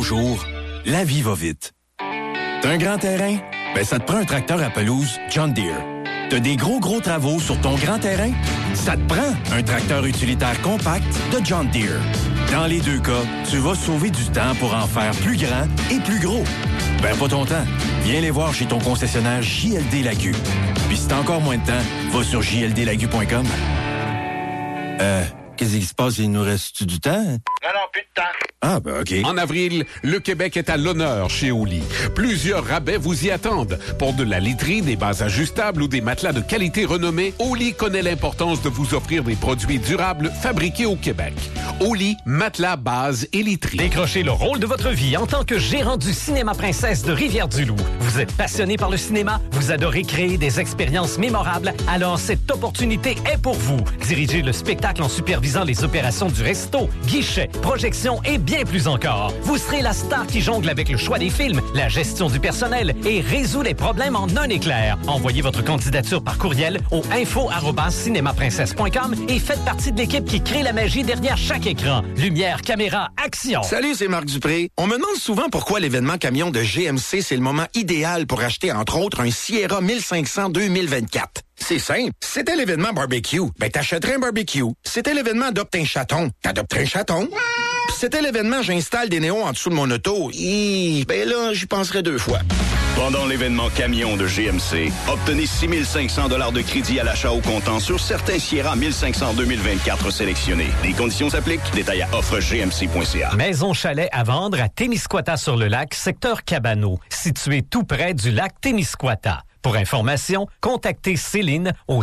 jours, la vie va vite. T'as un grand terrain? Ben ça te prend un tracteur à pelouse John Deere. T'as des gros travaux sur ton grand terrain? Ça te prend un tracteur utilitaire compact de John Deere. Dans les deux cas, tu vas sauver du temps pour en faire plus grand et plus gros. Perds pas ton temps. Viens les voir chez ton concessionnaire JLD Lagu. Puis si t'as encore moins de temps, va sur jldlagu.com. Qu'est-ce qui se passe? Il nous reste du temps? Non, plus de temps. Ah, ben OK. En avril, le Québec est à l'honneur chez Oli. Plusieurs rabais vous y attendent. Pour de la literie, des bases ajustables ou des matelas de qualité renommée, Oli connaît l'importance de vous offrir des produits durables fabriqués au Québec. Oli, matelas, bases et literie. Décrochez le rôle de votre vie en tant que gérant du Cinéma Princesse de Rivière-du-Loup. Vous êtes passionné par le cinéma, vous adorez créer des expériences mémorables, alors cette opportunité est pour vous. Dirigez le spectacle en supervisant les opérations du resto, guichet, projection et bien plus encore. Vous serez la star qui jongle avec le choix des films, la gestion du personnel et résout les problèmes en un éclair. Envoyez votre candidature par courriel au info@cinemaprincesse.com et faites partie de l'équipe qui crée la magie derrière chaque écran. Lumière, caméra, action! Salut, c'est Marc Dupré. On me demande souvent pourquoi l'événement camion de GMC, c'est le moment idéal pour acheter, entre autres, un Sierra 1500 2024. C'est simple. C'était l'événement barbecue. Ben, t'achèterais un barbecue. C'était l'événement adopte un chaton. T'adopterais un chaton. Puis c'était l'événement j'installe des néons en dessous de mon auto. Ben là, j'y penserais deux fois. Pendant l'événement camion de GMC, obtenez 6 500 $ de crédit à l'achat au comptant sur certains Sierra 1500 2024 sélectionnés. Les conditions s'appliquent. Détails à offregmc.ca. Maison chalet à vendre à Témiscouata-sur-le-Lac, secteur Cabano, situé tout près du lac Témiscouata. Pour information, contactez Céline au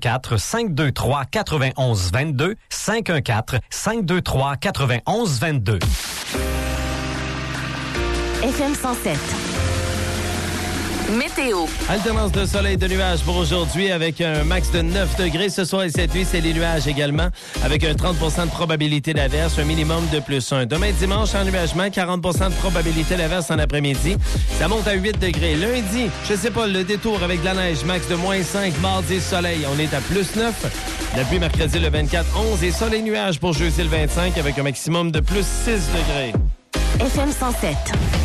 514-523-9122, 514-523-9122. FM 107. Météo. Alternance de soleil et de nuages pour aujourd'hui avec un max de 9 degrés. Ce soir et cette nuit, c'est les nuages également avec un 30 de probabilité d'averse, un minimum de +1. Demain dimanche, ennuagement, 40 de probabilité d'averse en après-midi. Ça monte à 8 degrés. Lundi, je sais pas, le détour avec de la neige, max de -5. Mardi, soleil, on est à +9. Depuis mercredi le 24, 11 et soleil nuages pour jeudi le 25 avec un maximum de +6 degrés. FM 107.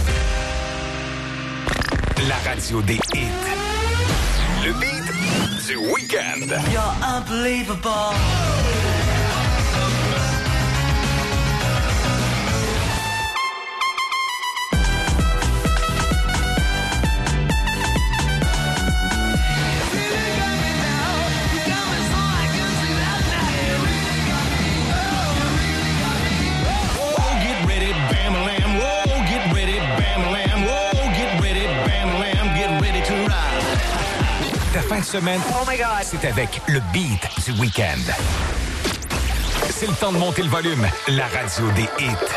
La radio des hits. Le beat du week-end. You're unbelievable. Ta fin de semaine, oh my God, c'est avec le beat du week-end. C'est le temps de monter le volume. La radio des hits.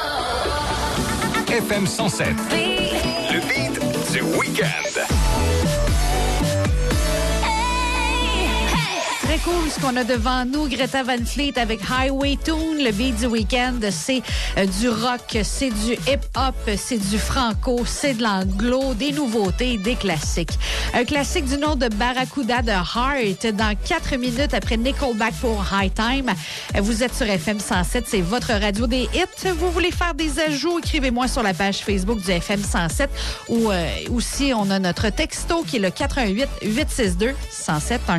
FM 107. Le beat du week-end. Très cool ce qu'on a devant nous. Greta Van Fleet avec Highway Tune. Le beat du week-end, c'est du rock, c'est du hip-hop, c'est du franco, c'est de l'anglo, des nouveautés, des classiques. Un classique du nom de Barracuda de Heart dans 4 minutes après Nickelback pour High Time. Vous êtes sur FM 107, c'est votre radio des hits. Vous voulez faire des ajouts, écrivez-moi sur la page Facebook du FM 107 ou aussi on a notre texto qui est le 418-862-1071.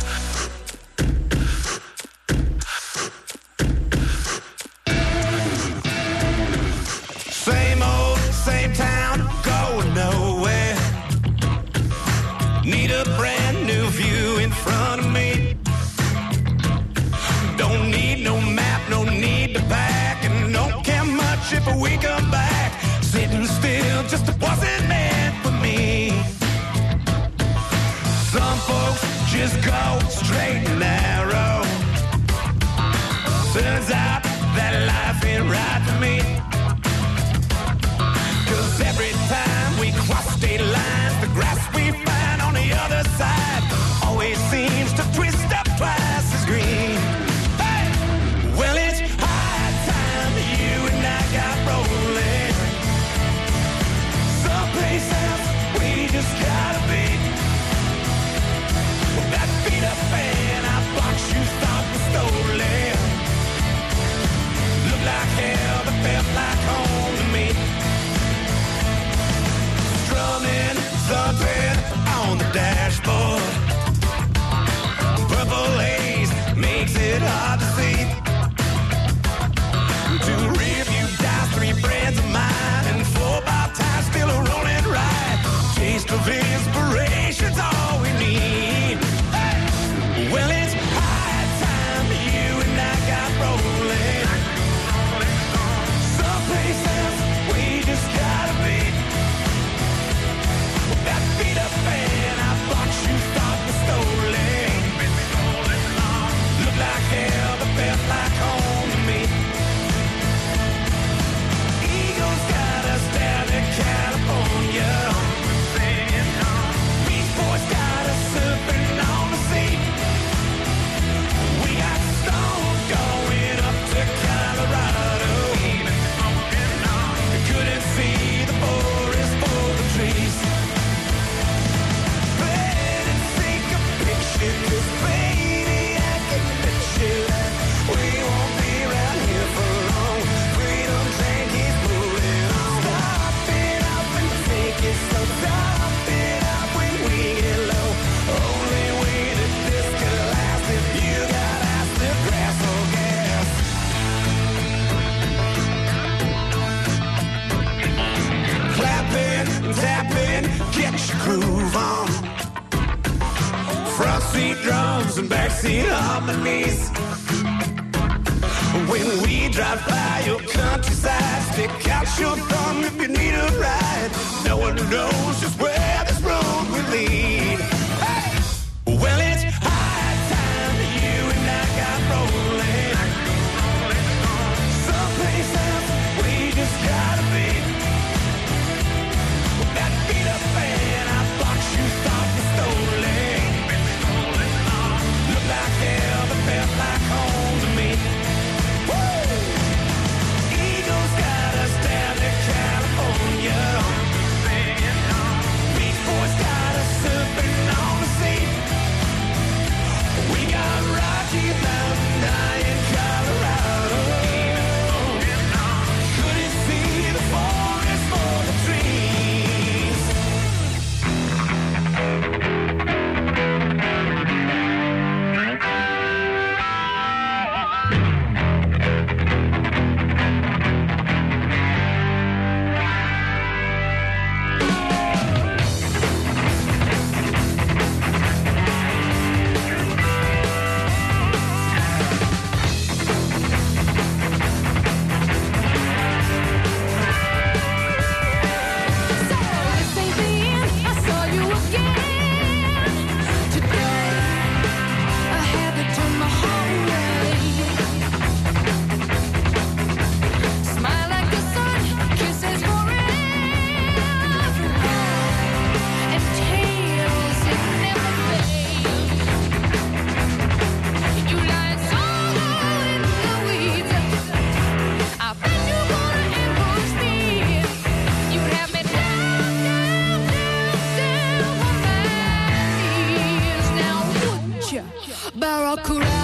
Same old, same town, going nowhere. Need a brand new view in front of me. Don't need no map, no need to pack, and don't care much if we come back. Sitting still just wasn't meant for me. Some folks just go straight beat drums and backseat harmonies. When we drive by your countryside, stick out your thumb if you need a ride. No one knows just where this road will lead. Hey! Well, it's high time that you and I got rolling. Someplace else we just gotta be. That beat up and our box shoes thought was stolen. Look like hell, but felt like home to me. Eagles got us down to California. Beach Boys got us surfing on the sea. We got Rocky Mountain high in Colorado. Couldn't see the forest for the trees. Barracuda.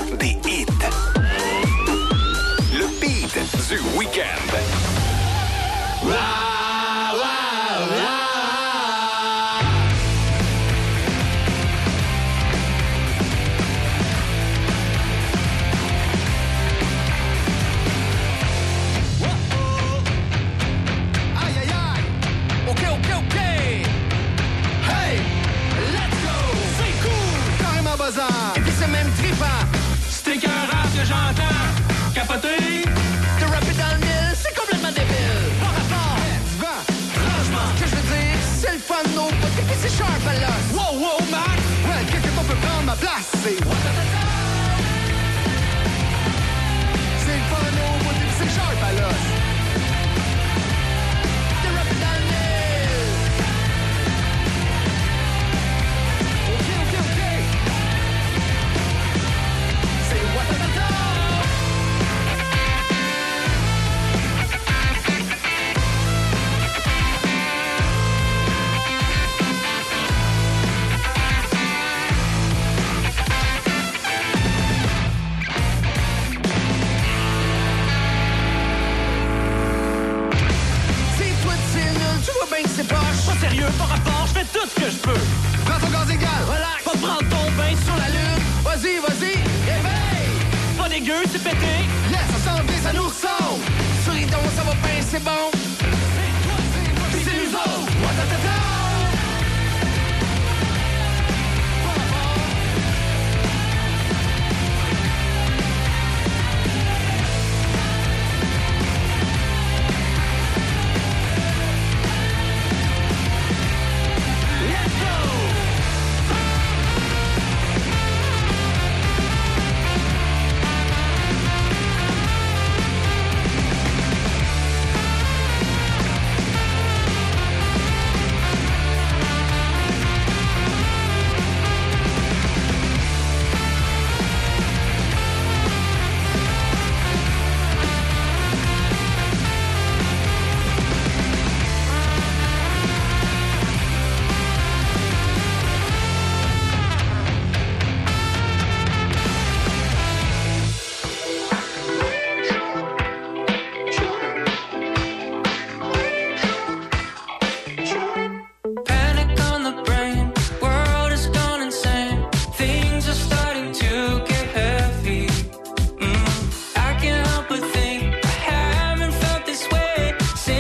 des hits. Le beat du week-end. Et puis c'est même trippant. C'est écœurant ce que j'entends. Capoter. De rapper dans le mille, c'est complètement débile. Par rapport. Franchement, ce que je veux dire, c'est le fun no but. Et puis c'est sharp à l'os. Wow, wow, Max. Ouais, quelqu'un peut prendre ma place. C'est c'est le fun no but. Et puis c'est sharp à l'os. De rapper dans le mille. Ok. Pas sérieux, par rapport, je fais tout ce que je peux. Prends ton gaz égal, Relax, pas prendre ton bain sur la lune. vas-y, réveille. Pas dégueu, c'est pété. Yes, ça sent bien, ça nous ressort.